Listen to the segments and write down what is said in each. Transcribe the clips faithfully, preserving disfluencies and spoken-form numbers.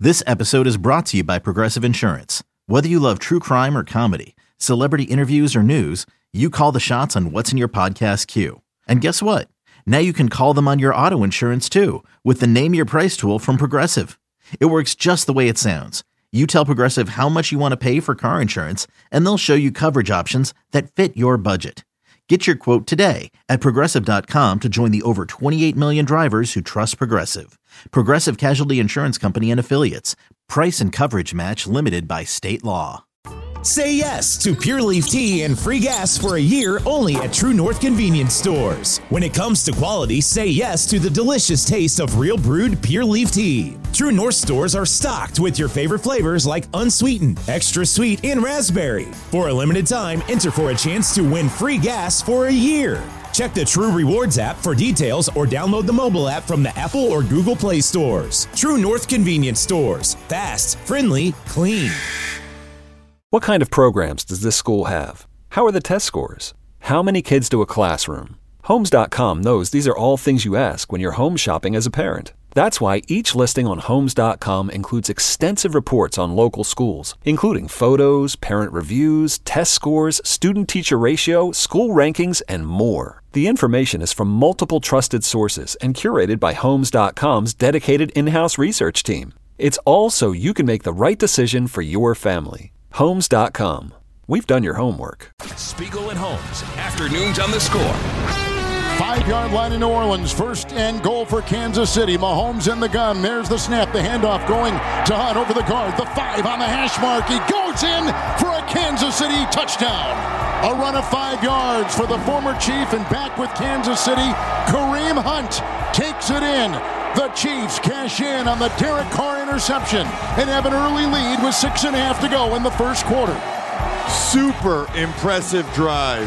This episode is brought to you by Progressive Insurance. Whether you love true crime or comedy, celebrity interviews or news, you call the shots on what's in your podcast queue. And guess what? Now you can call them on your auto insurance too with the Name Your Price tool from Progressive. It works just the way it sounds. You tell Progressive how much you want to pay for car insurance, and they'll show you coverage options that fit your budget. Get your quote today at Progressive dot com to join the over twenty-eight million drivers who trust Progressive. Progressive Casualty Insurance Company and Affiliates. Price and coverage match limited by state law. Say yes to Pure Leaf Tea and free gas for a year only at True North Convenience Stores. When it comes to quality, say yes to the delicious taste of real brewed Pure Leaf Tea. True North stores are stocked with your favorite flavors like unsweetened, extra sweet, and raspberry. For a limited time, enter for a chance to win free gas for a year. Check the True Rewards app for details or download the mobile app from the Apple or Google Play stores. True North Convenience Stores. Fast, friendly, clean. What kind of programs does this school have? How are the test scores? How many kids do a classroom? Homes dot com knows these are all things you ask when you're home shopping as a parent. That's why each listing on Homes dot com includes extensive reports on local schools, including photos, parent reviews, test scores, student-teacher ratio, school rankings, and more. The information is from multiple trusted sources and curated by Homes dot com's dedicated in-house research team. It's all so you can make the right decision for your family. Homes dot com. We've done your homework. Spiegel and Holmes, afternoons on the Score. Five-yard line in New Orleans. First and goal for Kansas City. Mahomes in the gun. There's the snap. The handoff going to Hunt over the guard. The five on the hash mark. He goes in for a Kansas City touchdown. A run of five yards for the former Chief, and back with Kansas City, Kareem Hunt takes it in. The Chiefs cash in on the Derek Carr interception and have an early lead with six and a half to go in the first quarter. Super impressive drive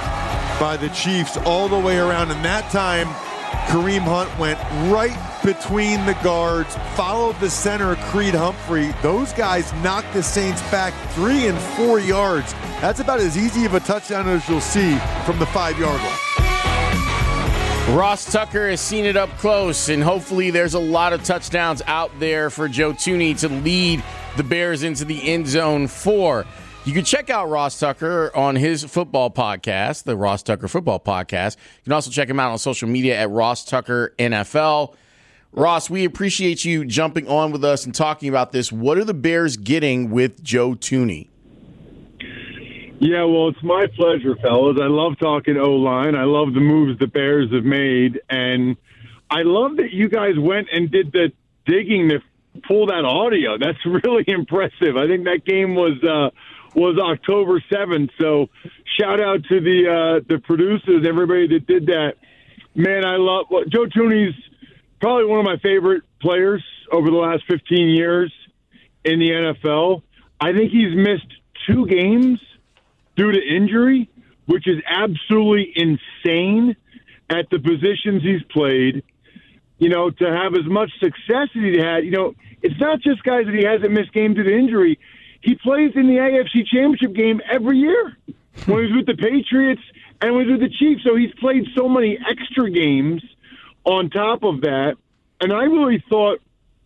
by the Chiefs all the way around. And that time, Kareem Hunt went right between the guards, followed the center, Creed Humphrey. Those guys knocked the Saints back three and four yards. That's about as easy of a touchdown as you'll see from the five-yard line. Ross Tucker has seen it up close, and hopefully there's a lot of touchdowns out there for Joe Thuney to lead the Bears into the end zone for. You can check out Ross Tucker on his football podcast, the Ross Tucker Football Podcast. You can also check him out on social media at Ross Tucker N F L. Ross, we appreciate you jumping on with us and talking about this. What are the Bears getting with Joe Thuney? Yeah, well, it's my pleasure, fellas. I love talking O-line. I love the moves the Bears have made. And I love that you guys went and did the digging to pull that audio. That's really impressive. I think that game was uh, was October seventh. So shout out to the uh, the producers, everybody that did that. Man, I love well, Joe Thuney's probably one of my favorite players over the last fifteen years in the N F L. I think he's missed two games due to injury, which is absolutely insane at the positions he's played. You know, to have as much success as he had, you know, it's not just guys that he hasn't missed games due to injury. He plays in the A F C Championship game every year when he's with the Patriots and when he's with the Chiefs. So he's played so many extra games on top of that. And I really thought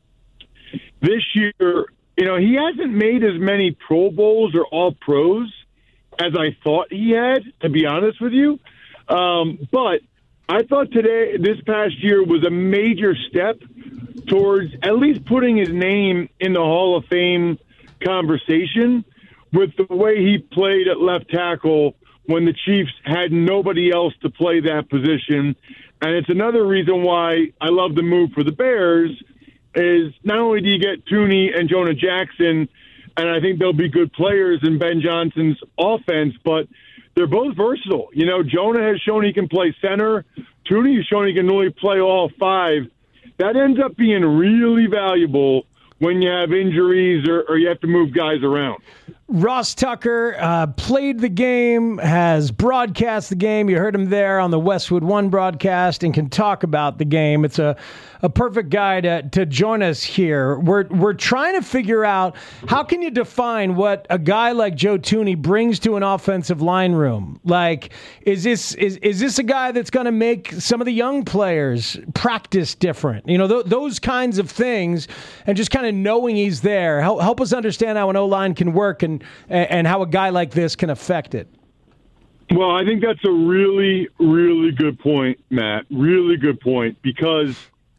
this year, you know, he hasn't made as many Pro Bowls or All-Pros as I thought he had, to be honest with you. Um, but I thought today, this past year, was a major step towards at least putting his name in the Hall of Fame conversation with the way he played at left tackle when the Chiefs had nobody else to play that position. And it's another reason why I love the move for the Bears is not only do you get Thuney and Jonah Jackson, and I think they'll be good players in Ben Johnson's offense, but they're both versatile. You know, Jonah has shown he can play center. Thuney has shown he can really play all five. That ends up being really valuable when you have injuries or, or you have to move guys around. Ross Tucker uh, played the game, has broadcast the game. You heard him there on the Westwood One broadcast and can talk about the game. It's a, a perfect guy to, to join us here. We're we're trying to figure out how can you define what a guy like Joe Thuney brings to an offensive line room. Like, is this is is this a guy that's going to make some of the young players practice different? You know, th- those kinds of things, and just kind of knowing he's there. Help help us understand how an O-line can work and and how a guy like this can affect it. Well, I think that's a really, really good point, Matt. Really good point, because,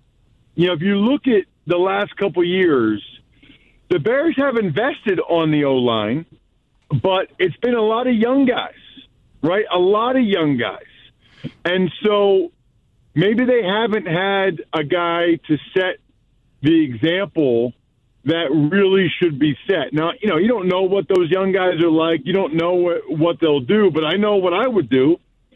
you know, if you look at the last couple years, the Bears have invested on the O-line, but it's been a lot of young guys, right? A lot of young guys. And so maybe they haven't had a guy to set the example that really should be set. Now, you know, you don't know what those young guys are like. You don't know what, what they'll do, but I know what I would do.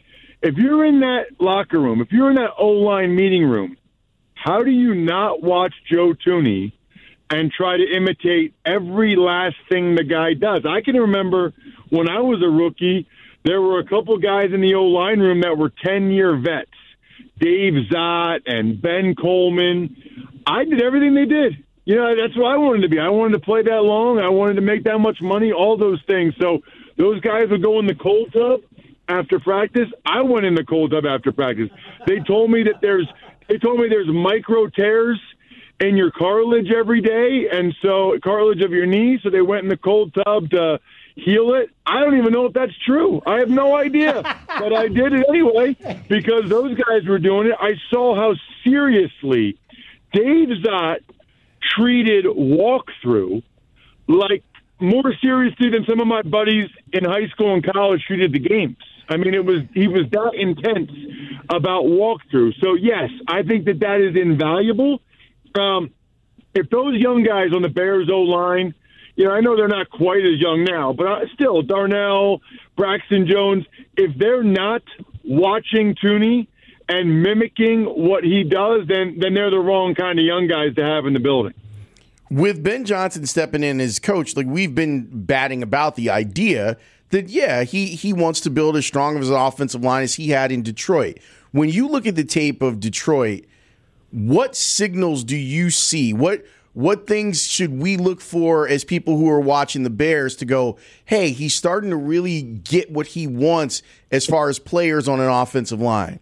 If you're in that locker room, if you're in that O-line meeting room, how do you not watch Joe Thuney and try to imitate every last thing the guy does? I can remember when I was a rookie, there were a couple guys in the O-line room that were ten-year vets, Dave Zott and Ben Coleman. I did everything they did. You know, that's what I wanted to be. I wanted to play that long. I wanted to make that much money, all those things. So those guys would go in the cold tub after practice. I went in the cold tub after practice. They told me that there's they told me there's micro tears in your cartilage every day, and so cartilage of your knee, so they went in the cold tub to heal it. I don't even know if that's true. I have no idea. But I did it anyway because those guys were doing it. I saw how seriously Dave Zott treated walkthrough like more seriously than some of my buddies in high school and college treated the games. I mean, it was he was that intense about walkthrough. So, yes, I think that that is invaluable. Um, if those young guys on the Bears O-line, you know, I know they're not quite as young now, but still, Darnell, Braxton Jones, if they're not watching Thuney and mimicking what he does, then then they're the wrong kind of young guys to have in the building. With Ben Johnson stepping in as coach, like we've been batting about the idea that, yeah, he, he wants to build as strong of an offensive line as he had in Detroit. When you look at the tape of Detroit, what signals do you see? What what things should we look for as people who are watching the Bears to go, hey, he's starting to really get what he wants as far as players on an offensive line?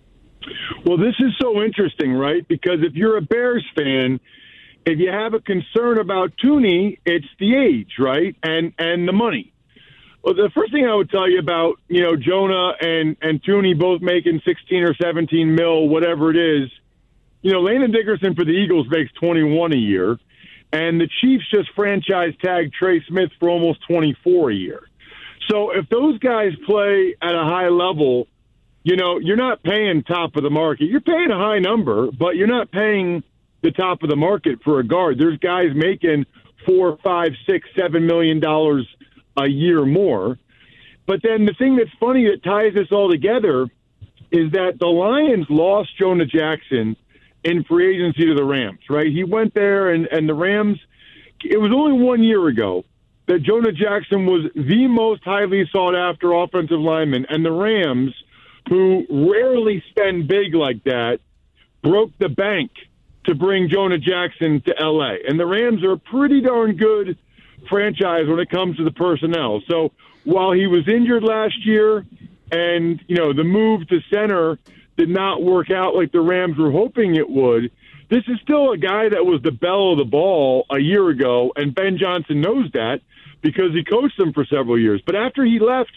Well, this is so interesting, right? Because if you're a Bears fan, if you have a concern about Thuney, it's the age, right? And and the money. Well, the first thing I would tell you about, you know, Jonah and, and Thuney both making sixteen or seventeen mil, whatever it is, you know, Landon Dickerson for the Eagles makes twenty-one a year, and the Chiefs just franchise tagged Trey Smith for almost twenty-four a year. So if those guys play at a high level, you know, you're not paying top of the market. You're paying a high number, but you're not paying the top of the market for a guard. There's guys making four, five, six, seven million dollars a year more. But then the thing that's funny that ties this all together is that the Lions lost Jonah Jackson in free agency to the Rams, right? He went there, and, and the Rams, it was only one year ago that Jonah Jackson was the most highly sought-after offensive lineman, and the Rams, who rarely spend big like that, broke the bank to bring Jonah Jackson to L A. And the Rams are a pretty darn good franchise when it comes to the personnel. So while he was injured last year and, you know, the move to center did not work out like the Rams were hoping it would, this is still a guy that was the belle of the ball a year ago, and Ben Johnson knows that because he coached them for several years. But after he left,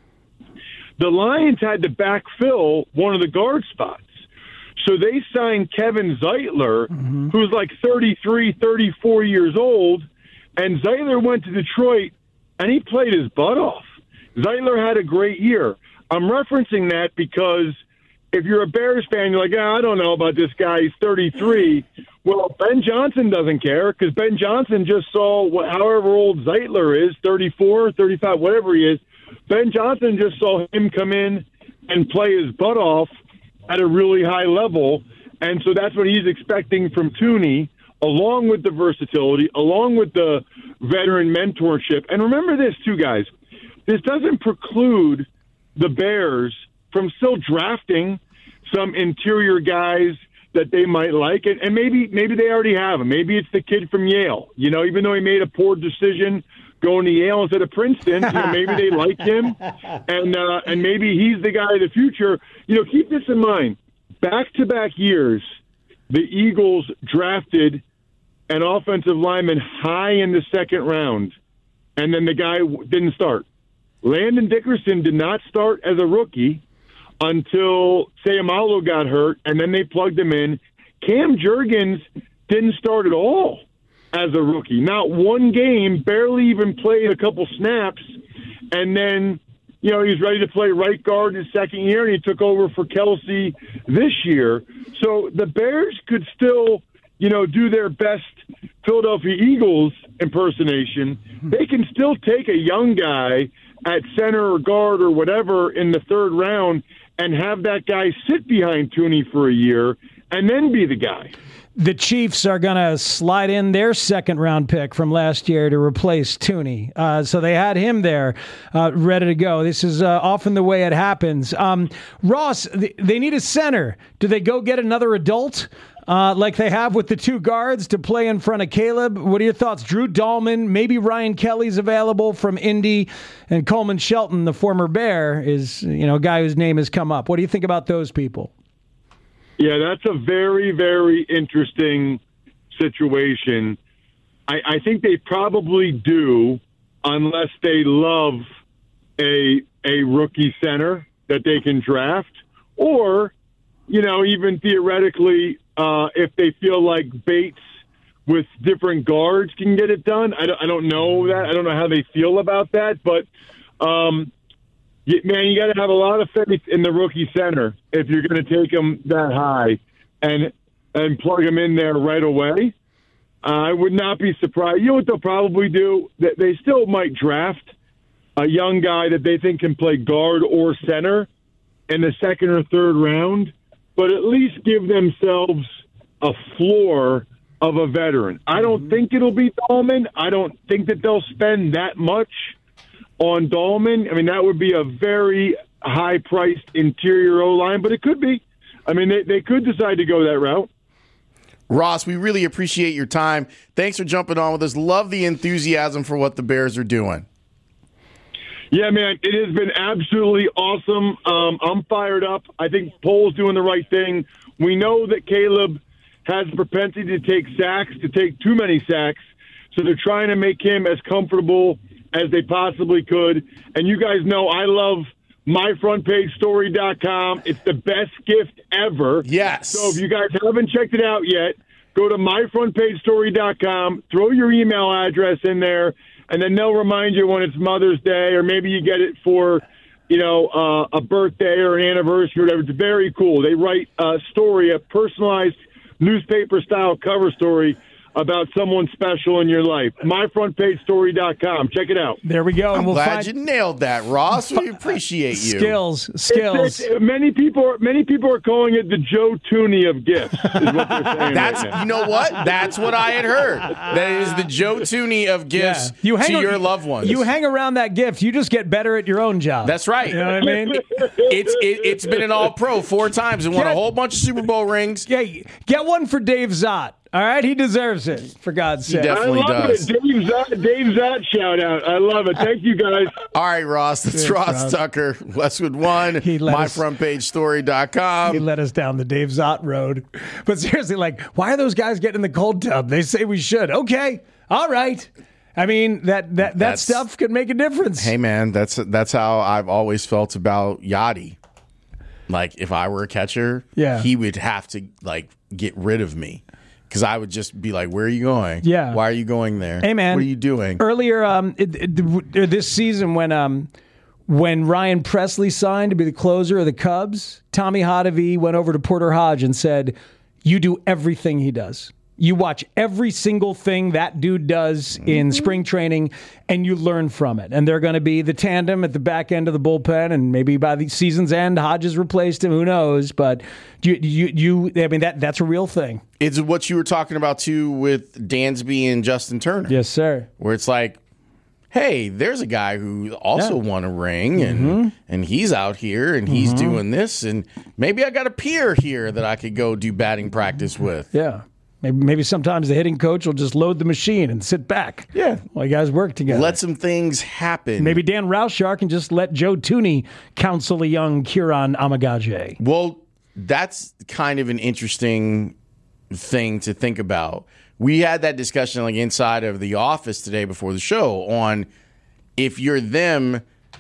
the Lions had to backfill one of the guard spots. So they signed Kevin Zeitler, mm-hmm. who's like thirty-three, thirty-four years old, and Zeitler went to Detroit, and he played his butt off. Zeitler had a great year. I'm referencing that because if you're a Bears fan, you're like, ah, I don't know about this guy. He's thirty-three. Well, Ben Johnson doesn't care because Ben Johnson just saw what, however old Zeitler is, thirty-four, thirty-five, whatever he is. Ben Johnson just saw him come in and play his butt off at a really high level, and so that's what he's expecting from Thuney, along with the versatility, along with the veteran mentorship. And remember this, too, guys. This doesn't preclude the Bears from still drafting some interior guys that they might like. And, and maybe maybe they already have him. Maybe it's the kid from Yale. You know, even though he made a poor decision going to Yale instead of Princeton, you know, maybe they like him. And, uh, and maybe he's the guy of the future. You know, keep this in mind. Back-to-back years, the Eagles drafted an offensive lineman high in the second round, and then the guy didn't start. Landon Dickerson did not start as a rookie until Sayamalo got hurt, and then they plugged him in. Cam Jurgens didn't start at all as a rookie. Not one game, barely even played a couple snaps, and then you know, he's ready to play right guard his second year, and he took over for Kelsey this year. So the Bears could still, you know, do their best Philadelphia Eagles impersonation. They can still take a young guy at center or guard or whatever in the third round and have that guy sit behind Tooney for a year and then be the guy. The Chiefs are going to slide in their second-round pick from last year to replace Tooney. Uh, so they had him there uh, ready to go. This is uh, often the way it happens. Um, Ross, th- they need a center. Do they go get another adult uh, like they have with the two guards to play in front of Caleb? What are your thoughts? Drew Dahlman, maybe Ryan Kelly's available from Indy, and Coleman Shelton, the former Bear, is you know a guy whose name has come up. What do you think about those people? Yeah, that's a very, very interesting situation. I, I think they probably do, unless they love a a rookie center that they can draft, or, you know, even theoretically, uh, if they feel like Bates with different guards can get it done. I don't, I don't know that. I don't know how they feel about that, but um, man, you got to have a lot of faith in the rookie center if you're going to take them that high and and plug them in there right away. Uh, I would not be surprised. You know what they'll probably do? They still might draft a young guy that they think can play guard or center in the second or third round, but at least give themselves a floor of a veteran. I don't think it'll be Dahlman. I don't think that they'll spend that much on Dahlman. I mean, that would be a very high-priced interior O-line, but it could be. I mean, they, they could decide to go that route. Ross, we really appreciate your time. Thanks for jumping on with us. Love the enthusiasm for what the Bears are doing. Yeah, man, it has been absolutely awesome. Um, I'm fired up. I think Pole's doing the right thing. We know that Caleb has the propensity to take sacks, to take too many sacks, so they're trying to make him as comfortable as they possibly could. And you guys know I love my front page story dot com. It's the best gift ever. Yes. So if you guys haven't checked it out yet, go to my front page story dot com, throw your email address in there, and then they'll remind you when it's Mother's Day, or maybe you get it for, you know, uh, a birthday or an anniversary or whatever. It's very cool. They write a story, a personalized newspaper-style cover story about someone special in your life. my front page story dot com. Check it out. There we go. I'm we'll glad find... you nailed that, Ross. We appreciate you. Skills, skills. It's, it's, many people, many people are calling it the Joe Tooney of gifts. Is what they're saying. That's right now. You know what? That's what I had heard. That is the Joe Tooney of gifts yeah. you hang, to your loved ones. You hang around that gift, you just get better at your own job. That's right. You know what I mean? it's it, it's been an All-Pro four times and won get, a whole bunch of Super Bowl rings. Yeah, get one for Dave Zott. All right, he deserves it, for God's sake. He definitely I love does. It. Dave Zott, Dave Zott shout out. I love it. Thank you, guys. All right, Ross. That's Cheers, Ross, Ross Tucker, Westwood One, my front page story dot com. He led us down the Dave Zott road. But seriously, like, why are those guys getting in the cold tub? They say we should. Okay, all right. I mean, that that, that stuff could make a difference. Hey, man, that's that's how I've always felt about Yachty. Like, if I were a catcher, yeah. he would have to, like, get rid of me. Because I would just be like, where are you going? Yeah. Why are you going there? Hey, man. What are you doing? Earlier um, it, it, this season when um, when Ryan Presley signed to be the closer of the Cubs, Tommy Hotovy went over to Porter Hodge and said, you do everything he does. You watch every single thing that dude does in mm-hmm. spring training, and you learn from it. And they're going to be the tandem at the back end of the bullpen, and maybe by the season's end, Hodges replaced him. Who knows? But you, you, you I mean, that that's a real thing. It's what you were talking about too with Dansby and Justin Turner. Yes, sir. Where it's like, hey, there's a guy who also yeah. won a ring, and mm-hmm. and he's out here, and he's mm-hmm. doing this, and maybe I got a peer here that I could go do batting practice with. Yeah. Maybe, maybe sometimes the hitting coach will just load the machine and sit back. Yeah. While you guys work together. Let some things happen. Maybe Dan Rauschar can just let Joe Tooney counsel a young Kieran Amagage. Well, that's kind of an interesting thing to think about. We had that discussion like inside of the office today before the show on if you're them,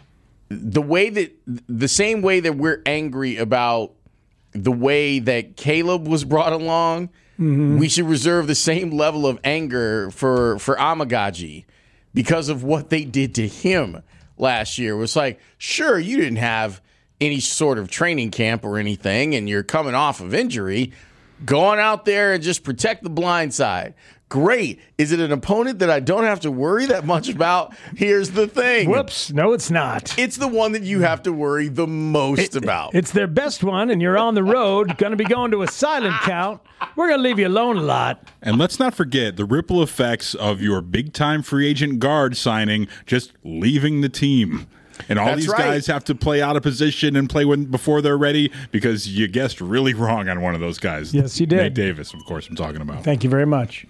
the way that the same way that we're angry about the way that Caleb was brought along, mm-hmm. we should reserve the same level of anger for, for Amagage because of what they did to him last year. It was like, sure, you didn't have any sort of training camp or anything, and you're coming off of injury. Go on out there and just protect the blind side. Great. Is it an opponent that I don't have to worry that much about? Here's the thing. Whoops. No, it's not. It's the one that you have to worry the most it, about. It's their best one, and you're on the road, going to be going to a silent count. We're going to leave you alone a lot. And let's not forget the ripple effects of your big-time free agent guard signing just leaving the team. And all That's these right. guys have to play out of position and play when before they're ready because you guessed really wrong on one of those guys. Yes, you did. Nate Davis, of course, I'm talking about. Thank you very much.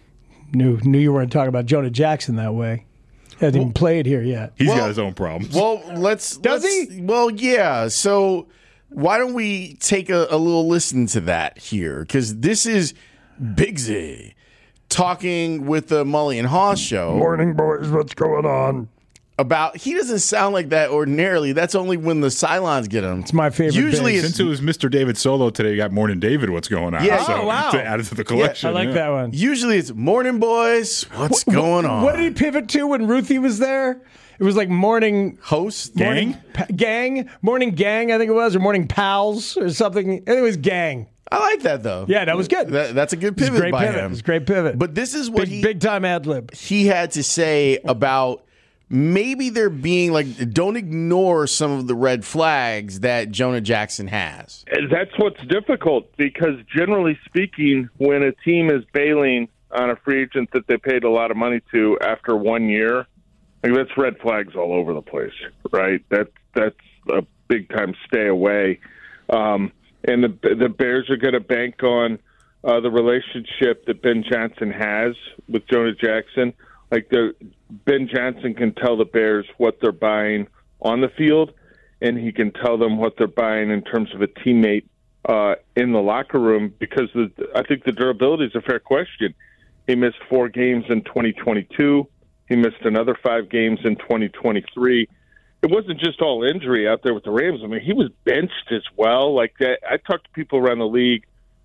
Knew knew you weren't talking about Jonah Jackson that way. Hasn't well, even played here yet. He's well, got his own problems. Well, let's. Does let's, he? Well, yeah. So why don't we take a, a little listen to that here? Because this is Big Z talking with the Mully and Haw show. Morning, boys. What's going on? About he doesn't sound like that ordinarily. That's only when the Cylons get him. It's my favorite. Usually, base. Since it was Mister David Solo today, you got Morning David. What's going on? Yeah, so, oh, wow. To add it to the collection. Yeah, I like yeah. that one. Usually, it's morning, boys. What's what, going on? What did he pivot to when Ruthie was there? It was like morning host morning, gang, pa- gang, morning gang. I think it was, or morning pals, or something. It was gang. I like that though. Yeah, that was good. That, that's a good pivot great by pivot. him. It's a great pivot. But this is what big, he big time ad lib. He had to say about. Maybe they're being like, don't ignore some of the red flags that Jonah Jackson has. That's what's difficult because generally speaking, when a team is bailing on a free agent that they paid a lot of money to after one year, like that's red flags all over the place, right? That that's a big time stay away. Um, and the the Bears are going to bank on uh, the relationship that Ben Johnson has with Jonah Jackson. Like the Ben Johnson can tell the Bears what they're buying on the field, and he can tell them what they're buying in terms of a teammate uh, in the locker room. Because the, I think the durability is a fair question. He missed four games in twenty twenty-two. He missed another five games in twenty twenty-three. It wasn't just all injury out there with the Rams. I mean, he was benched as well. Like that, I talked to people around the league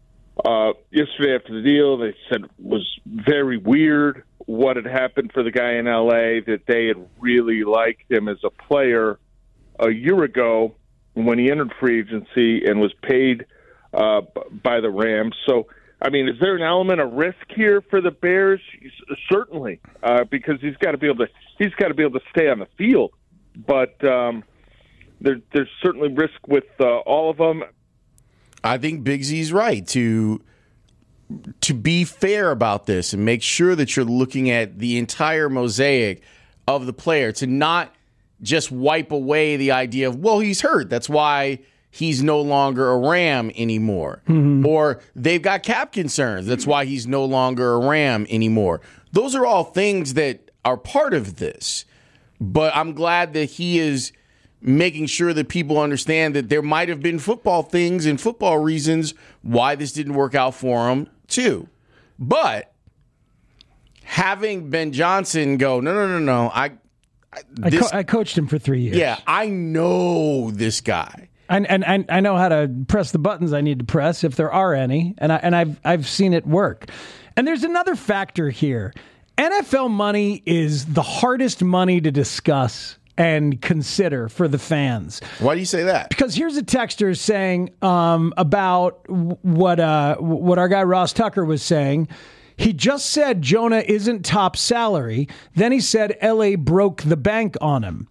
uh, yesterday after the deal. They said it was very weird what had happened for the guy in L A, that they had really liked him as a player a year ago when he entered free agency and was paid uh, by the Rams. So, I mean, is there an element of risk here for the Bears? Certainly, uh, because he's got to be able to he's got to be able to stay on the field. But um, there, there's certainly risk with uh, all of them. I think Big Z's right to to be fair about this and make sure that you're looking at the entire mosaic of the player, to not just wipe away the idea of, well, he's hurt, that's why he's no longer a Ram anymore. Mm-hmm. Or they've got cap concerns, that's why he's no longer a Ram anymore. Those are all things that are part of this. But I'm glad that he is making sure that people understand that there might have been football things and football reasons why this didn't work out for him, too. But having Ben Johnson go, no, no, no, no, I I, this, co- I coached him for three years. Yeah, I know this guy. And, and and I know how to press the buttons I need to press, if there are any, and I and I've I've seen it work. And there's another factor here. N F L money is the hardest money to discuss and consider for the fans. Why do you say that? Because here's a texter saying um, about what uh, what our guy Ross Tucker was saying. He just said Jonah isn't top salary. Then he said L A broke the bank on him.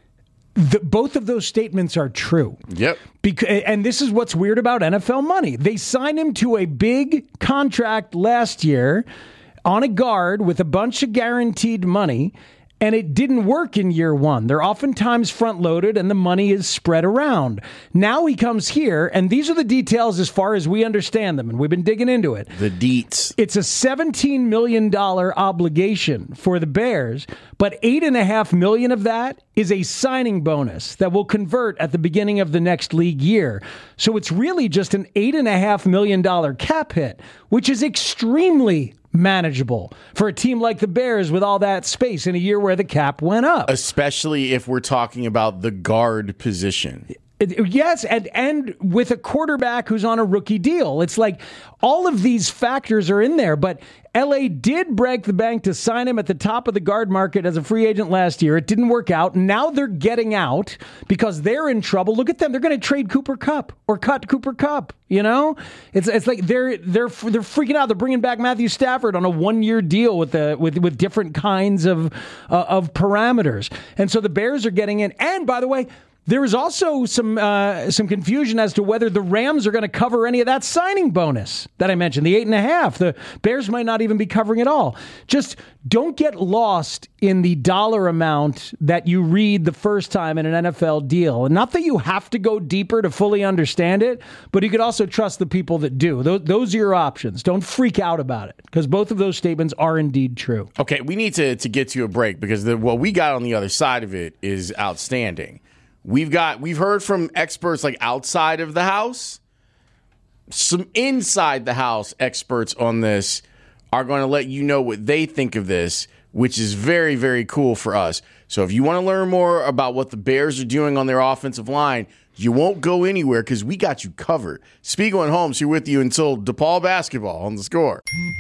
The, both of those statements are true. Yep. Because, and this is what's weird about N F L money. They signed him to a big contract last year on a guard with a bunch of guaranteed money, and it didn't work in year one. They're oftentimes front-loaded, and the money is spread around. Now he comes here, and these are the details as far as we understand them, and we've been digging into it. The deets. It's a seventeen million dollars obligation for the Bears, but eight point five million dollars of that is a signing bonus that will convert at the beginning of the next league year. So it's really just an eight point five million dollars cap hit, which is extremely manageable for a team like the Bears with all that space in a year where the cap went up. Especially if we're talking about the guard position. Yes, and, and with a quarterback who's on a rookie deal. It's like all of these factors are in there, but L A did break the bank to sign him at the top of the guard market as a free agent last year. It didn't work out. Now they're getting out because they're in trouble. Look at them. They're going to trade Cooper Kupp or cut Cooper Kupp. You know, it's it's like they're they're they're freaking out. They're bringing back Matthew Stafford on a one-year deal with the with with different kinds of uh, of parameters. And so the Bears are getting in. And by the way, there is also some uh, some confusion as to whether the Rams are going to cover any of that signing bonus that I mentioned, the eight and a half. The Bears might not even be covering it all. Just don't get lost in the dollar amount that you read the first time in an N F L deal. And not that you have to go deeper to fully understand it, but you could also trust the people that do. Those, those are your options. Don't freak out about it, because both of those statements are indeed true. Okay, we need to, to get to a break, because the, what we got on the other side of it is outstanding. We've got we've heard from experts like outside of the house. Some inside the house experts on this are going to let you know what they think of this, which is very, very cool for us. So if you want to learn more about what the Bears are doing on their offensive line, you won't go anywhere, because we got you covered. Spiegel and Holmes here with you until DePaul basketball on The Score.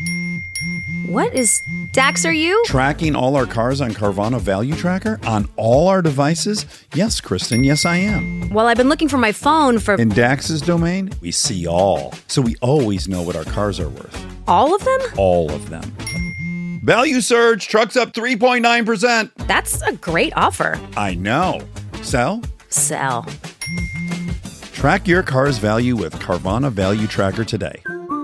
What is Dax, are you? Tracking all our cars on Carvana Value Tracker on all our devices? Yes, Kristen, yes, I am. Well, I've been looking for my phone for... In Dax's domain, we see all. So we always know what our cars are worth. All of them? All of them. Value surge, trucks up three point nine percent. That's a great offer. I know. Sell? Sell. Track your car's value with Carvana Value Tracker today.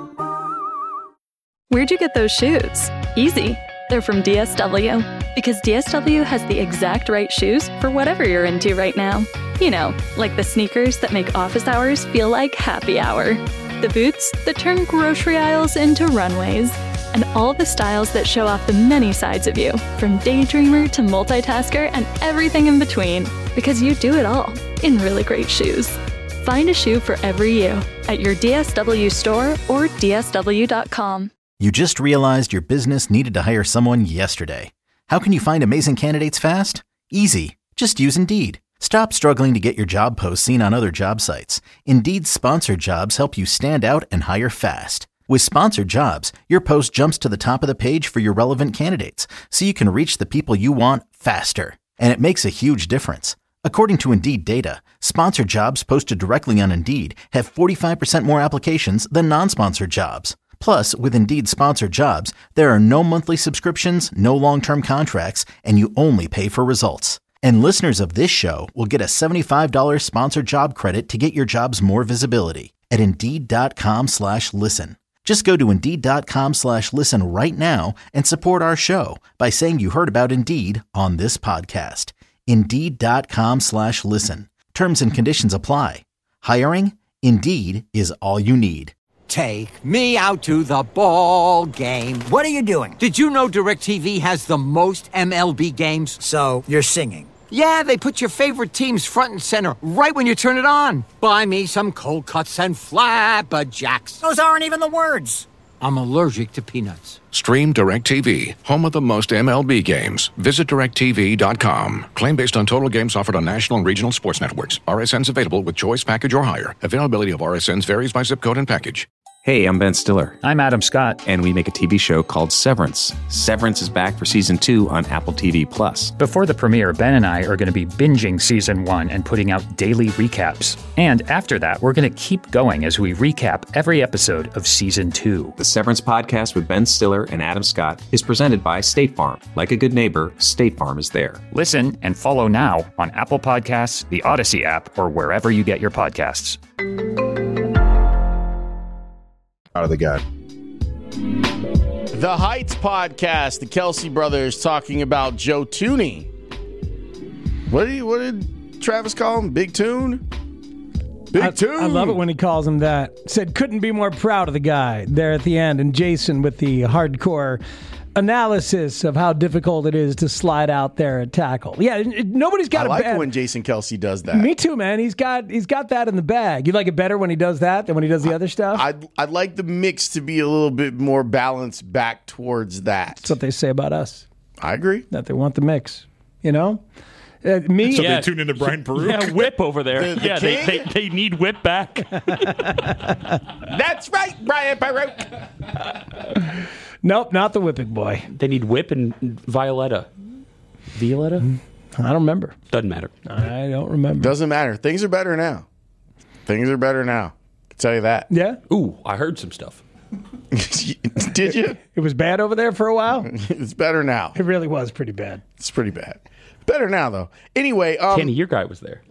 Where'd you get those shoes? Easy. They're from D S W. Because D S W has the exact right shoes for whatever you're into right now. You know, like the sneakers that make office hours feel like happy hour. The boots that turn grocery aisles into runways. And all the styles that show off the many sides of you, from daydreamer to multitasker and everything in between. Because you do it all in really great shoes. Find a shoe for every you at your D S W store or D S W dot com. You just realized your business needed to hire someone yesterday. How can you find amazing candidates fast? Easy. Just use Indeed. Stop struggling to get your job posts seen on other job sites. Indeed's sponsored jobs help you stand out and hire fast. With sponsored jobs, your post jumps to the top of the page for your relevant candidates, so you can reach the people you want faster. And it makes a huge difference. According to Indeed data, sponsored jobs posted directly on Indeed have forty-five percent more applications than non-sponsored jobs. Plus, with Indeed sponsored jobs, there are no monthly subscriptions, no long-term contracts, and you only pay for results. And listeners of this show will get a seventy-five dollars sponsored job credit to get your jobs more visibility at Indeed.com slash listen. Just go to Indeed.com slash listen right now and support our show by saying you heard about Indeed on this podcast. Indeed.com slash listen. Terms and conditions apply. Hiring? Indeed is all you need. Take me out to the ball game. What are you doing? Did you know DirecTV has the most M L B games? So you're singing? Yeah, they put your favorite teams front and center right when you turn it on. Buy me some cold cuts and flapjacks. Those aren't even the words. I'm allergic to peanuts. Stream DirecTV, home of the most M L B games. Visit direct T V dot com. Claim based on total games offered on national and regional sports networks. R S Ns available with choice package or higher. Availability of R S Ns varies by zip code and package. Hey, I'm Ben Stiller. I'm Adam Scott. And we make a T V show called Severance. Severance is back for season two on Apple T V Plus. Before the premiere, Ben and I are going to be binging season one and putting out daily recaps. And after that, we're going to keep going as we recap every episode of season two. The Severance podcast with Ben Stiller and Adam Scott is presented by State Farm. Like a good neighbor, State Farm is there. Listen and follow now on Apple Podcasts, the Odyssey app, or wherever you get your podcasts. Out of the gun. The Heights podcast, the Kelsey brothers talking about Joe Thuney. What did he, what did Travis call him? Big Tune? Big I, Tune. I love it when he calls him that. Said couldn't be more proud of the guy there at the end. And Jason with the hardcore analysis of how difficult it is to slide out there and tackle. Yeah, it, it, nobody's got I a like bad, it when Jason Kelsey does that. Me too, man. He's got he's got that in the bag. You like it better when he does that than when he does the I, other stuff? I'd, I'd like the mix to be a little bit more balanced back towards that. That's what they say about us. I agree. That they want the mix, you know? Uh, me, So yeah. they tune into Brian Peruke? Yeah, Whip over there. The- the yeah, they, king? they, they need Whip back. That's right, Brian Peruke. Nope, not the whipping boy. They need Whip and Violetta. Violetta? I don't remember. Doesn't matter. I don't remember. Doesn't matter. Things are better now. Things are better now. I can tell you that. Yeah? Ooh, I heard some stuff. Did you? It was bad over there for a while? It's better now. It really was pretty bad. It's pretty bad. Better now, though. Anyway. Um, Kenny, your guy was there.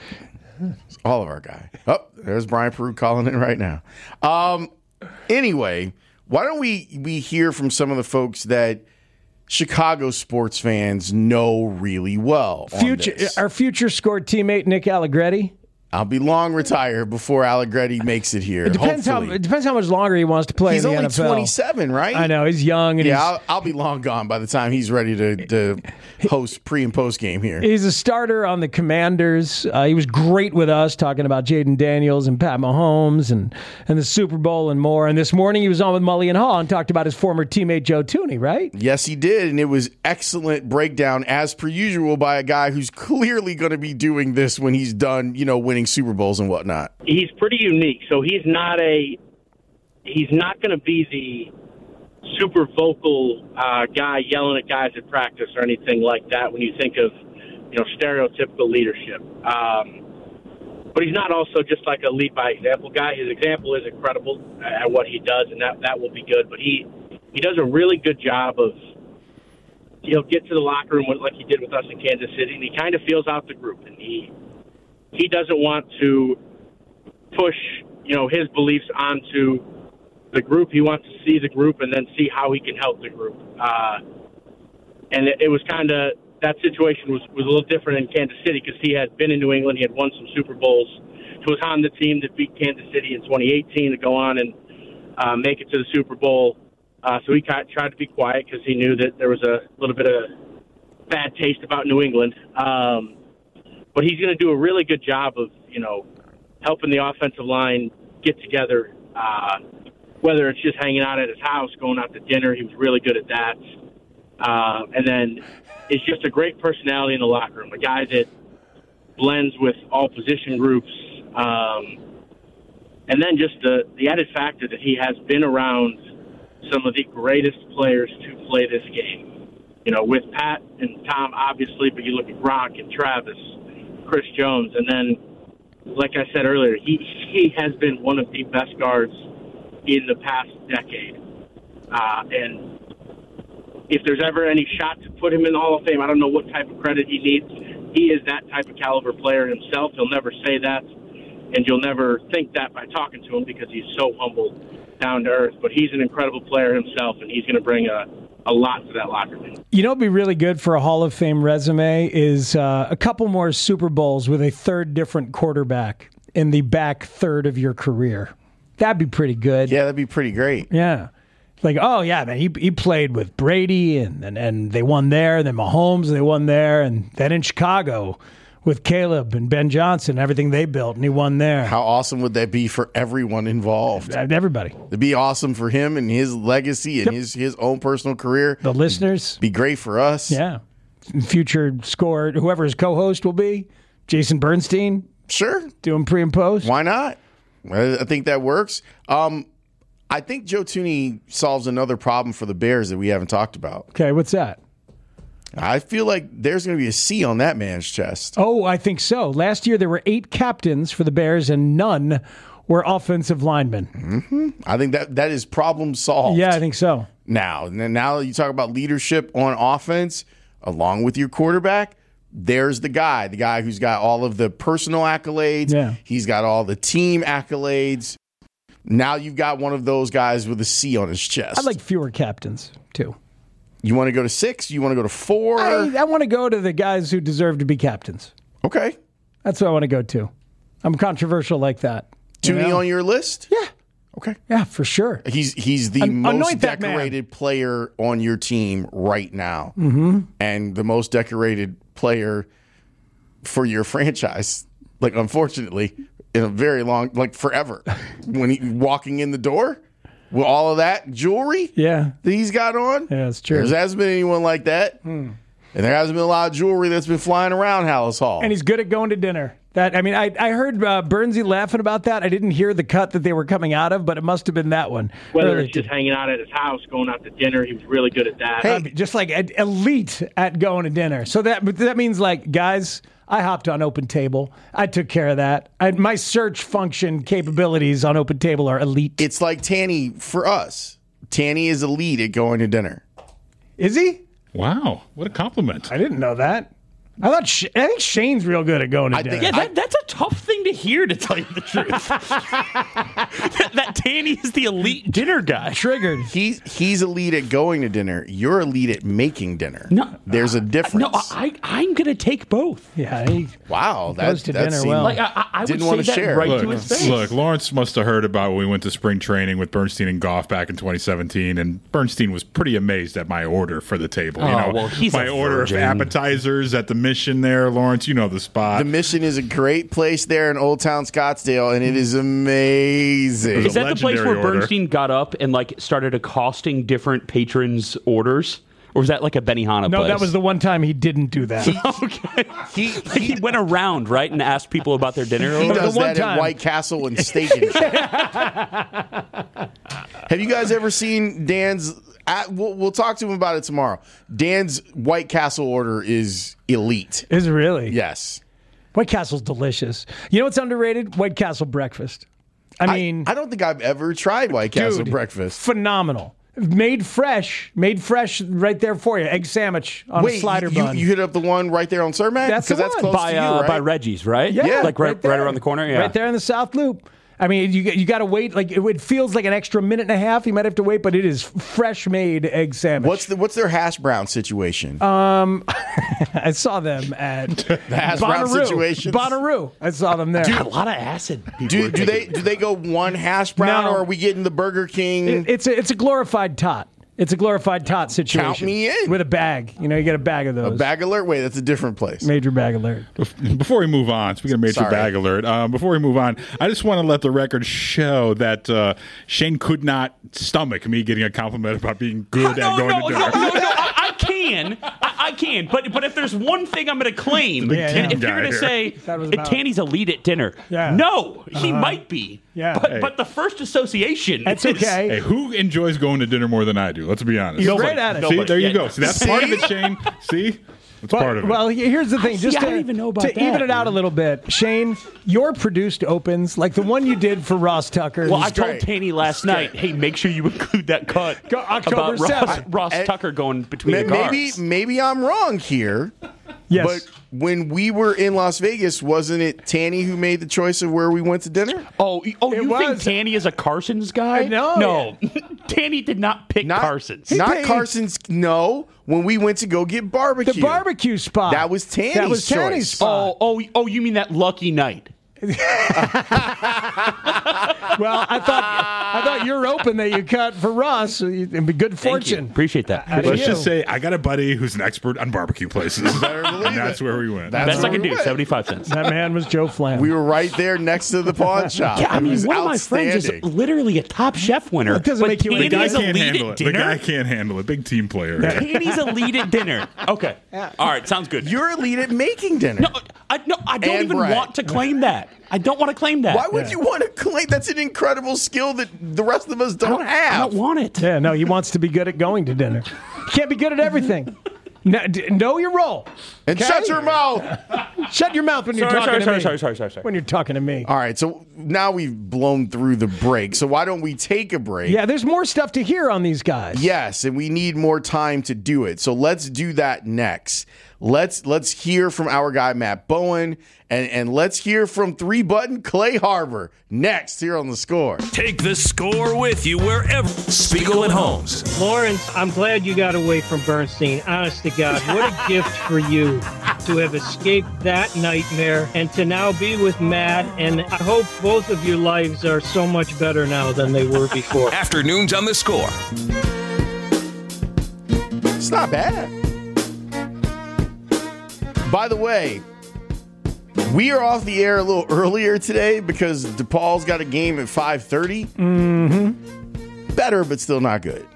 All of our guy. Oh, there's Brian Peruke calling in right now. Um, anyway, why don't we, we hear from some of the folks that Chicago sports fans know really well? on Future, this. our future score teammate, Nick Allegretti. I'll be long retired before Allegretti makes it here. It depends how hopefully. it depends how much longer he wants to play He's in the only N F L. twenty-seven, right? I know he's young and yeah, he's, I'll, I'll be long gone by the time he's ready to, to host pre and post game here. he's a starter on the Commanders. Uh, he was great with us talking about Jaden Daniels and Pat Mahomes and and the Super Bowl and more. And this morning he was on with Mully and Haw and talked about his former teammate Joe Thuney, right? Yes, he did, and it was excellent breakdown as per usual by a guy who's clearly going to be doing this when he's done, you know, winning Super Bowls and whatnot. He's pretty unique. So he's not a he's not going to be the super vocal uh, guy yelling at guys at practice or anything like that. When you think of you know stereotypical leadership, um, but he's not also just like a lead by example guy. His example is incredible at what he does, and that that will be good. But he he does a really good job of he'll get to the locker room like he did with us in Kansas City, and he kind of feels out the group, and he he doesn't want to push, you know, his beliefs onto the group. He wants to see the group and then see how he can help the group. Uh, and it, it was kind of, that situation was, was a little different in Kansas City because he had been in New England. He had won some Super Bowls. He was on the team that beat Kansas City in twenty eighteen to go on and uh, make it to the Super Bowl. Uh, so he tried to be quiet because he knew that there was a little bit of bad taste about New England. Um, but he's going to do a really good job of, you know, helping the offensive line get together, uh, whether it's just hanging out at his house, going out to dinner. He was really good at that. Uh, and then it's just a great personality in the locker room, a guy that blends with all position groups. Um, and then just the, the added factor that he has been around some of the greatest players to play this game. You know, with Pat and Tom, obviously, but you look at Gronk and Travis, Chris Jones, and then like I said earlier, he he has been one of the best guards in the past decade. Uh, and if there's ever any shot to put him in the Hall of Fame, I don't know what type of credit he needs. He is that type of caliber player himself. He'll never say that, and you'll never think that by talking to him because he's so humble, down to earth. But he's an incredible player himself, and he's going to bring a, a lot to that locker room. You know what would be really good for a Hall of Fame resume is uh, a couple more Super Bowls with a third different quarterback in the back third of your career. That'd be pretty good. Yeah, that'd be pretty great. Yeah. Like, oh, yeah, man, he he played with Brady, and, and, and they won there, and then Mahomes, they won there, and then in Chicago with Caleb and Ben Johnson, everything they built, and he won there. How awesome would that be for everyone involved? Everybody. It'd be awesome for him and his legacy and yep. his, his own personal career. The listeners. Be great for us. Yeah. Future score, whoever his co-host will be, Jason Bernstein. Sure. Doing pre and post. Why not? I think that works. Um, I think Joe Thuney solves another problem for the Bears that we haven't talked about. Okay, what's that? I feel like there's going to be a C on that man's chest. Oh, I think so. Last year there were eight captains for the Bears, and none were offensive linemen. Mm-hmm. I think that that is problem solved. Yeah, I think so. Now, now you talk about leadership on offense, along with your quarterback. There's the guy, the guy who's got all of the personal accolades. Yeah. He's got all the team accolades. Now you've got one of those guys with a C on his chest. I'd like fewer captains, too. You want to go to six? You want to go to four? I, I want to go to the guys who deserve to be captains. Okay. That's what I want to go to. I'm controversial like that. Thuney you know? on your list? Yeah. Okay. Yeah, for sure. He's he's the An- most anoint that decorated player on your team right now. Mm-hmm. And the most decorated player for your franchise. Like, unfortunately, in a very long, like forever. When he walking in the door with all of that jewelry yeah. that he's got on. Yeah, that's true. There hasn't been anyone like that. Hmm. And there hasn't been a lot of jewelry that's been flying around Hallis Hall. And he's good at going to dinner. That I mean, I, I heard uh, Bernsey laughing about that. I didn't hear the cut that they were coming out of, but it must have been that one. Whether Really it's just hanging out at his house, going out to dinner, he was really good at that. I mean, just like a- elite at going to dinner. So that but that means like, guys, I hopped on Open Table. I took care of that. I, my search function capabilities on Open Table are elite. It's like Tanny for us. Tanny is elite at going to dinner. Is he? Wow, what a compliment. I didn't know that. I thought Sh- I think Shane's real good at going to I dinner. think- Yeah, that, that's a tough thing to hear, to tell you the truth. that, that Tanny is the elite dinner guy. Triggered. He's he's elite at going to dinner. You're elite at making dinner. No, there's a difference. No, I, I'm going to take both. Yeah, he wow, that, goes to that dinner seemed- well. Like, I, I would Didn't say want to that share. right Look, to his face. look, Lawrence must have heard about when we went to spring training with Bernstein and Goff back in twenty seventeen, and Bernstein was pretty amazed at my order for the table. You Oh, know, well, he's my a order virgin. of appetizers at the Mission there, Lawrence. You know the spot. The Mission is a great place there in Old Town Scottsdale, and it is amazing. was Is a that the place where legendary order. Bernstein got up and like started accosting different patrons' orders? Or was that like a Benihana no, place? that was the one time he didn't do that. okay. He Like he went around, right, and asked people about their dinner. he orders? does the one that time. at White Castle and Steak and Shake. Have you guys ever seen Dan's? At, we'll, we'll talk to him about it tomorrow. Dan's White Castle order is elite. Is it really? Yes. White Castle's delicious. You know what's underrated? White Castle breakfast. I mean, I don't think I've ever tried White Castle dude, breakfast. phenomenal. Made fresh, made fresh right there for you. Egg sandwich on Wait, a slider you, bun. you hit up the one right there on Cermak? That's the that's one. close by to you, uh, right? by Reggie's, right? Yeah, like right, right, there. around the corner. Yeah, Right there in the South Loop. I mean, you you got to wait. Like it, it feels like an extra minute and a half. You might have to wait, but it is fresh made egg sandwich. What's the what's their hash brown situation? Um, I saw them at the hash brown Bonnaroo. situation. Bonnaroo. I saw them there. Dude, a lot of acid. Do, do they do they go one hash brown, No. or are we getting the Burger King? It- it's a it's a glorified tot. It's a glorified tot situation. Count me in. With a bag. You know, you get a bag of a those. bag alert? Wait, that's a different place. Major bag alert. Before we move on, speaking of major Sorry. bag alert, um, before we move on, I just want to let the record show that uh, Shane could not stomach me getting a compliment about being good no, at going no, to no, dinner. no, no, I, I can, I, I can, but but if there's one thing I'm going to claim, Yeah, yeah. if you're Guy going to here. say That was about- Tanny's elite at dinner, Yeah. no, he Uh-huh. might be. Yeah. but Hey. but the first association, That's is, okay. Hey, who enjoys going to dinner more than I do? Let's be honest. You're Nobody. great at it. See, Nobody. there you Yeah. go. See, that's part of it, Shane. See? That's Well, part of it. well, here's the thing. See, Just I to, didn't even know about to that, even it out a dude. little bit, Shane, your produced opens, like the one you did for Ross Tucker. Well, I is told great. Tanny last night, hey, make sure you include that cut Go October about Ross, seventh. Ross And- Tucker going between Ma- the maybe guards. maybe I'm wrong here. Yes. But when we were in Las Vegas, wasn't it Tanny who made the choice of where we went to dinner? Oh, y- oh, It you think was. Tanny is a Carson's guy? I know. No, Tanny did not pick Not Carson's. Not Tanny- Carson's. No, when we went to go get barbecue. the barbecue spot. That was Tanny's That was Tanny's choice. spot. Oh, oh, oh! You mean that lucky night? Well, I thought I thought your open that you cut for Ross. So you- it'd be good Thank you. fortune. Appreciate that. How do Let's you? just say I got a buddy who's an expert on barbecue places. Better believe and that's it. where we went. That's Best I where can we do, went. seventy-five cents. That man was Joe Flam. We were right there next to the pawn shop. Yeah, I It mean, was one of my friends is outstanding. literally a Top Chef winner. That doesn't but make you the guy Tanny's can't elite handle at it. The dinner. guy can't handle it. Big team player. Tanny's elite at dinner. Okay. All right, sounds good. You're elite at making dinner. No, I, no, I don't And even Brad. want to claim that. I don't want to claim that. Why would Yeah. you want to claim? That's an incredible skill that the rest of us don't, I don't have. I don't want it. Yeah, no, he wants to be good at going to dinner. You can't be good at everything. No, d- know your role. And okay? shut your mouth. Shut your mouth when you're Sorry, talking sorry, to sorry, me. sorry, sorry, sorry, sorry. When you're talking to me. All right, so now we've blown through the break. So why don't we take a break? Yeah, there's more stuff to hear on these guys. Yes, and we need more time to do it. So let's do that next. Let's let's hear from our guy Matt Bowen, and, and let's hear from three button Clay Harbor next here on The Score. Take The Score with you wherever. Spiegel and Holmes. Lawrence, I'm glad you got away from Bernstein. Honest to God, what a gift for you to have escaped that nightmare and to now be with Matt. And I hope both of your lives are so much better now than they were before. Afternoons on The Score. It's not bad. By the way, we are off the air a little earlier today because DePaul's got a game at five thirty. Mm-hmm. Better, but still not good.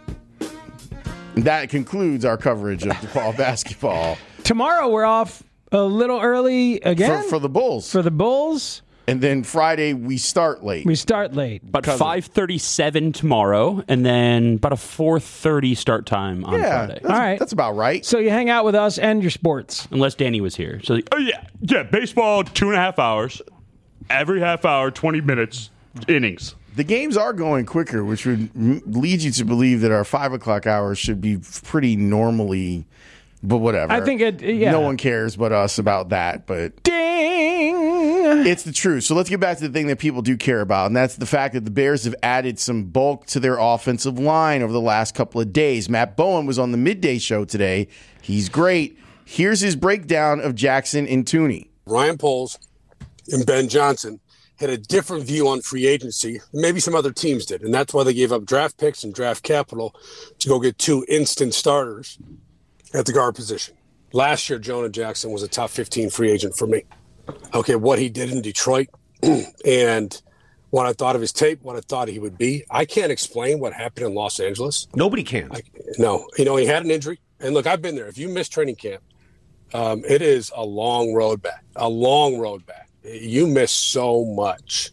And that concludes our coverage of DePaul basketball. Tomorrow we're off a little early again. For, for the Bulls. For the Bulls. And then Friday, we start late. We start late. About five thirty-seven tomorrow, and then about a four thirty start time on yeah, Friday. That's, All right. That's about right. So you hang out with us and your sports. Unless Danny was here. So, oh, yeah. Yeah, baseball, two and a half hours. Every half hour, twenty minutes, innings. The games are going quicker, which would m- lead you to believe that our five o'clock hours should be pretty normally, but whatever. I think it, yeah. No one cares but us about that, but Ding! it's the truth. So let's get back to the thing that people do care about, and that's the fact that the Bears have added some bulk to their offensive line over the last couple of days. Matt Bowen was on the midday show today. He's great. Here's his breakdown of Jackson and Tooney. Ryan Poles and Ben Johnson had a different view on free agency than maybe some other teams did, and that's why they gave up draft picks and draft capital to go get two instant starters at the guard position. Last year, Jonah Jackson was a top fifteen free agent for me. Okay, what he did in Detroit and what I thought of his tape, what I thought he would be. I can't explain what happened in Los Angeles. Nobody can. I, no. You know, he had an injury. And look, I've been there. If you miss training camp, um, it is a long road back, a long road back. You miss so much.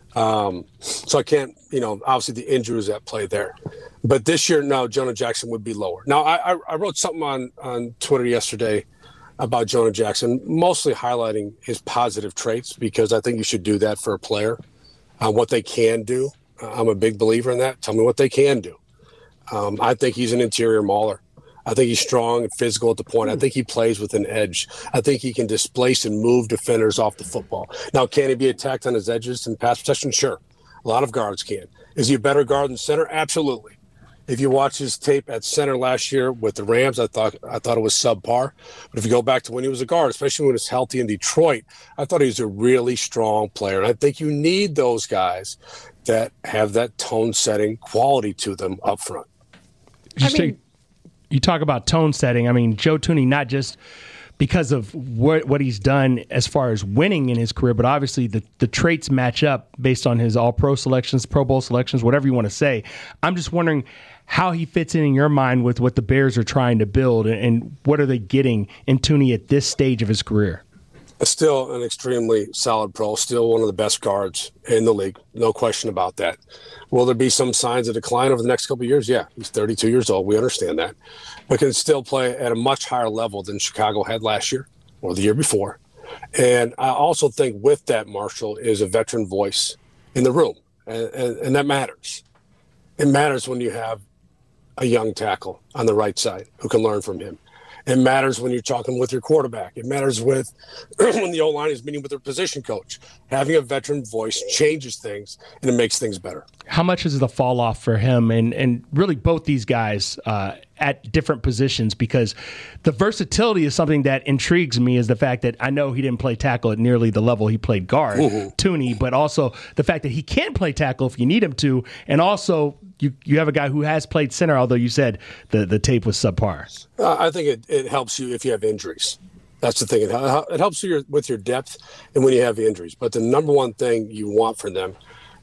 Um, so I can't, you know, obviously the injury was at play there. But this year, no, Jonah Jackson would be lower. Now, I, I, I wrote something on, on Twitter yesterday about Jonah Jackson, mostly highlighting his positive traits, because I think you should do that for a player, uh, what they can do. Uh, I'm a big believer in that. Tell me what they can do. Um, I think he's an interior mauler. I think he's strong and physical at the point. I think he plays with an edge. I think he can displace and move defenders off the football. Now, can he be attacked on his edges and pass protection? Sure. A lot of guards can. Is he a better guard than center? Absolutely. If you watch his tape at center last year with the Rams, I thought I thought it was subpar. But if you go back to when he was a guard, especially when he was healthy in Detroit, I thought he was a really strong player. And I think you need those guys that have that tone-setting quality to them up front. Just I mean, take, you talk about tone setting. I mean, Joe Tooney, not just because of what what he's done as far as winning in his career, but obviously the, the traits match up based on his All-Pro selections, Pro Bowl selections, whatever you want to say. I'm just wondering how he fits in in your mind with what the Bears are trying to build, and, and what are they getting in Tooney at this stage of his career? Still an extremely solid pro, still one of the best guards in the league. No question about that. Will there be some signs of decline over the next couple of years? Yeah, he's thirty-two years old. We understand that. But can still play at a much higher level than Chicago had last year or the year before. And I also think with that, Marshall, is a veteran voice in the room. And, and, and that matters. It matters when you have a young tackle on the right side who can learn from him. It matters when you're talking with your quarterback. It matters with when the O-line is meeting with their position coach. Having a veteran voice changes things, and it makes things better. How much is the fall off for him and, and really both these guys uh, at different positions? Because the versatility is something that intrigues me, is the fact that I know he didn't play tackle at nearly the level he played guard, mm-hmm. Tooney, but also the fact that he can play tackle if you need him to, and also you you have a guy who has played center, although you said the, the tape was subpar. Uh, I think it, it helps you if you have injuries. That's the thing. It, it helps you with your depth and when you have injuries. But the number one thing you want from them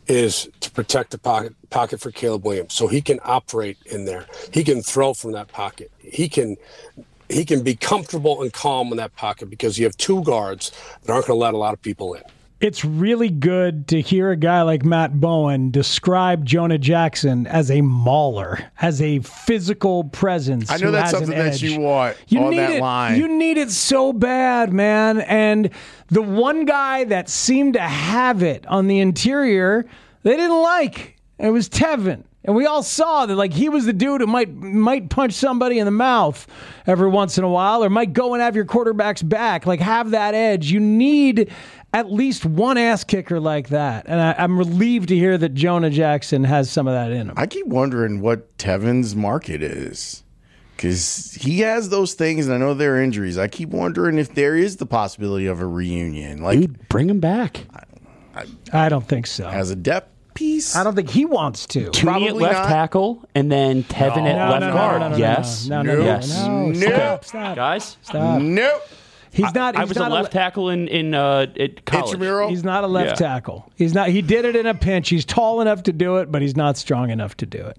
is to protect the pocket, pocket for Caleb Williams, so he can operate in there. He can throw from that pocket. He can he can be comfortable and calm in that pocket, because you have two guards that aren't going to let a lot of people in. It's really good to hear a guy like Matt Bowen describe Jonah Jackson as a mauler, as a physical presence. I know who that's has an something that edge. you want you on need that it, line. You need it so bad, man. And the one guy that seemed to have it on the interior, they didn't like. It was Tevin. And we all saw that, like, he was the dude who might might punch somebody in the mouth every once in a while, or might go and have your quarterback's back. Like, have that edge. You need at least one ass kicker like that. And I, I'm relieved to hear that Jonah Jackson has some of that in him. I keep wondering what Tevin's market is, because he has those things, and I know there are injuries. I keep wondering if there is the possibility of a reunion. Like, Dude, bring him back. I, I, I don't think so. As a depth piece, I don't think he wants to. Tooney at left not. tackle, and then Tevin No. at No, left no, no, guard. no, no, no, yes. no, no, no, yes. no, no. Nope. Stop, stop. Guys, Stop. Nope. He's not. I he's was not a left tackle in in uh, at college. Intramural? He's not a left Yeah. tackle. He's not. He did it in a pinch. He's tall enough to do it, but he's not strong enough to do it.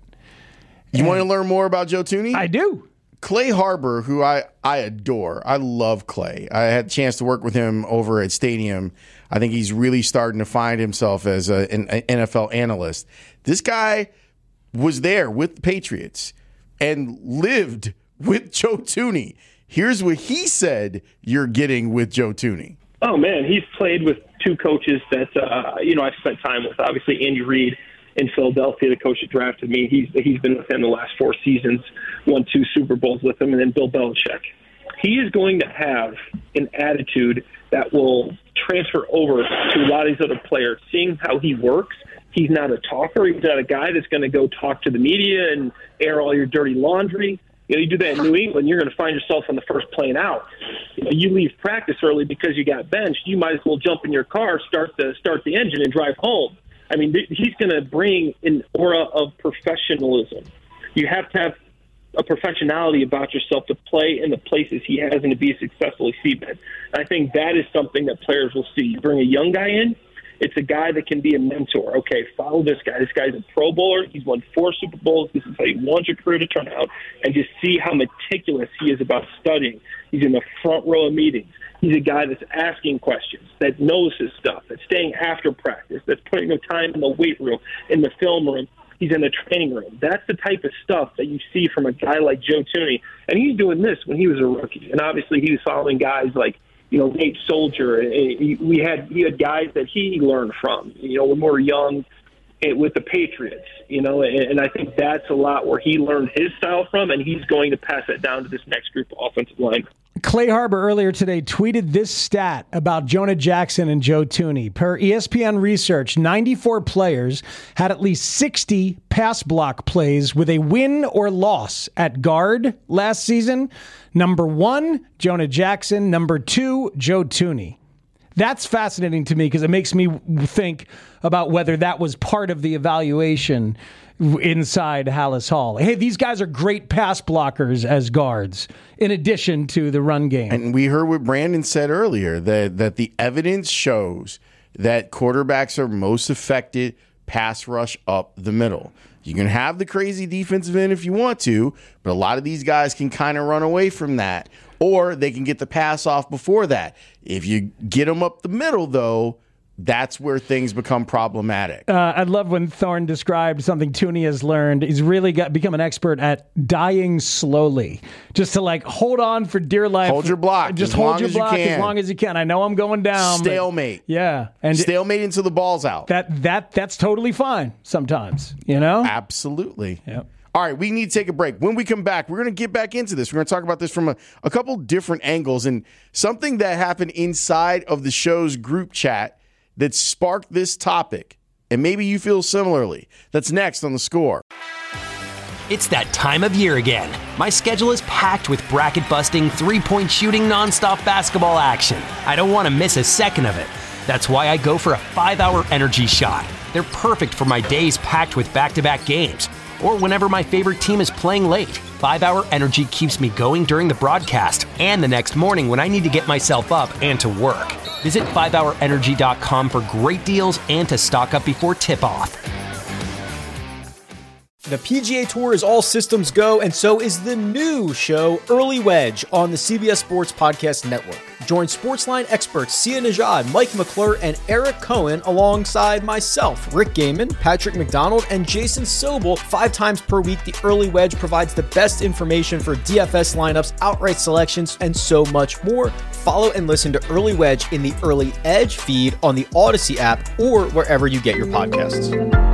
You want to learn more about Joe Tooney? I do. Clay Harbor, who I, I adore. I love Clay. I had a chance to work with him over at Stadium. I think he's really starting to find himself as a, an N F L analyst. This guy was there with the Patriots and lived with Joe Tooney. Here's what he said you're getting with Joe Tooney. Oh, man, he's played with two coaches that, uh, you know, I've spent time with. Obviously, Andy Reid in Philadelphia, the coach that drafted me. He's He's been with him the last four seasons, won two Super Bowls with him, and then Bill Belichick. He is going to have an attitude that will transfer over to a lot of these other players, seeing how he works. He's not a talker. He's not a guy that's going to go talk to the media and air all your dirty laundry. You know, you do that in New England, you're going to find yourself on the first plane out. You know, you leave practice early because you got benched. You might as well jump in your car, start the start the engine, and drive home. I mean, th- he's going to bring an aura of professionalism. You have to have a professionality about yourself to play in the places he has and to be successful at C-Bed. I think that is something that players will see. You bring a young guy in, it's a guy that can be a mentor. Okay, follow this guy. This guy's a Pro Bowler. He's won four Super Bowls. This is how he wants your career to turn out. And just see how meticulous he is about studying. He's in the front row of meetings. He's a guy that's asking questions, that knows his stuff, that's staying after practice, that's putting no time in the weight room, in the film room. He's in the training room. That's the type of stuff that you see from a guy like Joe Tooney. And he's doing this when he was a rookie. And obviously he was following guys like, you know, Nate Soldier. We had he had guys that he learned from, you know, when we were young with the Patriots, you know, and I think that's a lot where he learned his style from, and he's going to pass that down to this next group of offensive linemen. Clay Harbor earlier today tweeted this stat about Jonah Jackson and Joe Tooney. Per E S P N research, ninety-four players had at least sixty pass block plays with a win or loss at guard last season. Number one, Jonah Jackson. Number two, Joe Tooney. That's fascinating to me because it makes me think about whether that was part of the evaluation inside Hallis Hall. Hey, these guys are great pass blockers as guards, in addition to the run game. And we heard what Brandon said earlier, that, that the evidence shows that quarterbacks are most affected pass rush up the middle. You can have the crazy defensive end if you want to, but a lot of these guys can kind of run away from that, or they can get the pass off before that. If you get them up the middle, though, that's where things become problematic. Uh, I love when Thorne described something Tooney has learned. He's really got become an expert at dying slowly, just to like hold on for dear life. Hold your block. Just as hold long your as you block can. as long as you can. I know I'm going down. but- Stalemate. yeah, and Stalemate until the ball's out. that that that's totally fine sometimes. You know. Absolutely. Yep. All right, we need to take a break. When we come back, we're going to get back into this. We're going to talk about this from a, a couple different angles, and something that happened inside of the show's group chat that sparked this topic. And maybe you feel similarly. That's next on The Score. It's that time of year again. My schedule is packed with bracket-busting, three-point shooting, nonstop basketball action. I don't want to miss a second of it. That's why I go for a five-hour energy shot. They're perfect for my days packed with back-to-back games, or whenever my favorite team is playing late. five-hour energy keeps me going during the broadcast and the next morning when I need to get myself up and to work. Visit five hour energy dot com for great deals and to stock up before tip-off. The P G A Tour is all systems go, and so is the new show, Early Wedge, on the C B S Sports Podcast Network. Join Sportsline experts Sia Najad, Mike McClure, and Eric Cohen alongside myself, Rick Gaiman, Patrick McDonald, and Jason Sobel five times per week. The Early Wedge provides the best information for D F S lineups, outright selections, and so much more. Follow and listen to Early Wedge in the Early Edge feed on the Odyssey app or wherever you get your podcasts.